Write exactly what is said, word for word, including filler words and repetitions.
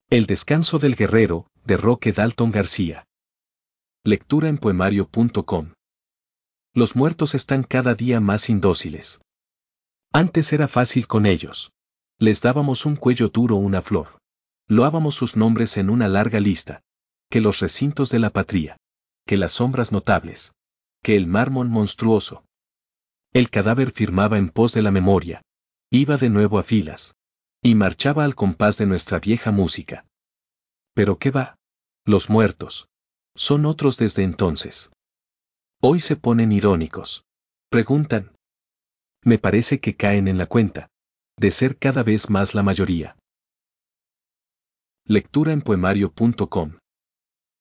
El descanso del guerrero, de Roque Dalton García. Lectura en poemario punto com. Los muertos están cada día más indóciles. Antes era fácil con ellos. Les dábamos un cuello duro o una flor. Loábamos sus nombres en una larga lista. Que los recintos de la patria. Que las sombras notables. Que el mármol monstruoso. El cadáver firmaba en pos de la memoria. Iba de nuevo a filas. Y marchaba al compás de nuestra vieja música. Pero ¿qué va? Los muertos. Son otros desde entonces. Hoy se ponen irónicos. Preguntan. Me parece que caen en la cuenta. De ser cada vez más la mayoría. Lectura en poemario punto com.